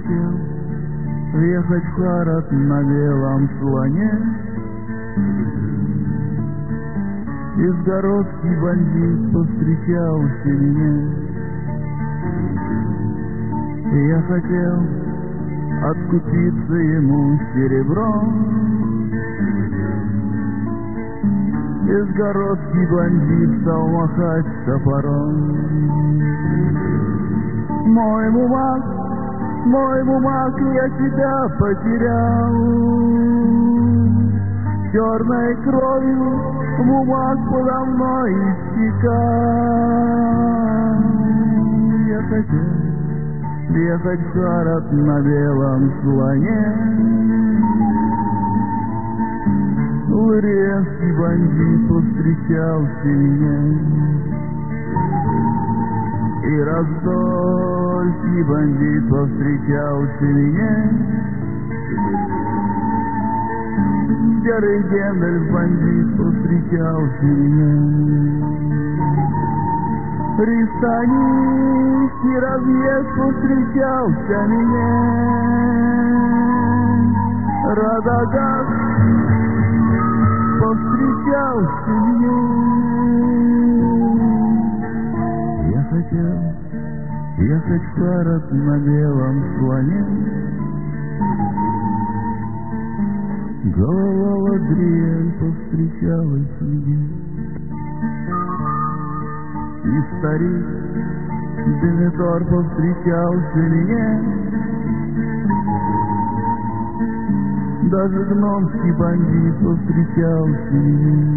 хотел ехать в Харат на белом слоне. Изгородский бандит повстречался мне, и я хотел откупиться ему серебром. Изгородский бандит стал махать топором. Мой мумак, я тебя потерял. Черной кровью мумак подо мной истекал. Я хотел ехать в Харат на белом слоне. Лыренский бандит повстречался мне, и Раздольский бандит повстречался мне. Серый Гендальф бандит повстречался мне. Ристанийский разъезд повстречался мне. Радагast повстречался мне. Я хотел ехать в Харат на белом слоне. Голова Ладриэль повстречалась мне, и старик Денethor повстречался мне. Даже гномский бандит повстречался мне.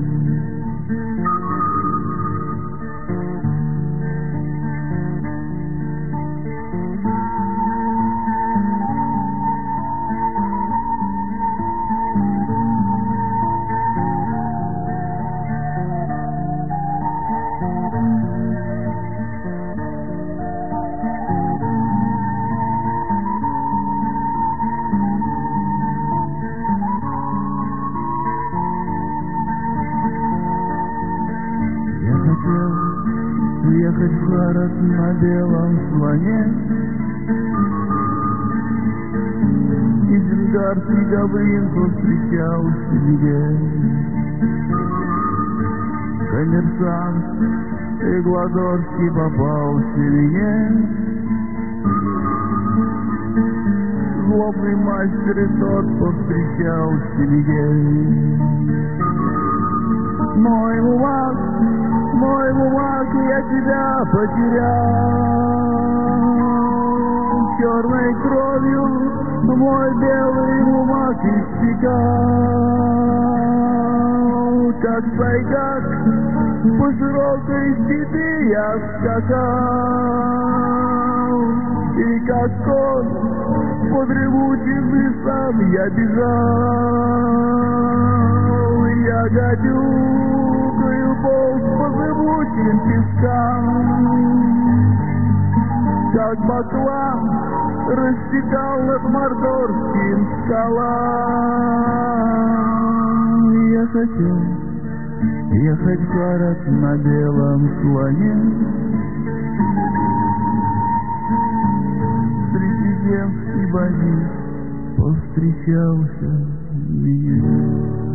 Ехать в Харат на белом слоне. Изенгарский Гаврин повстречался мне. Коммерсант Игладорский попался мне. Злобный мастер и тот повстречался мне. Мой мумак, я тебя потерял. Черной кровью мой белый мумак истекал. Как сайгак по широкой степи я скакал, и как конь по древучим лесам я бежал. Я гадюкою полз по зыбучим пескам, как баклан рассекал над мордорским скалам. Я хотел ехать в Харат на белом слоне. Средиземский бандит повстречался мне.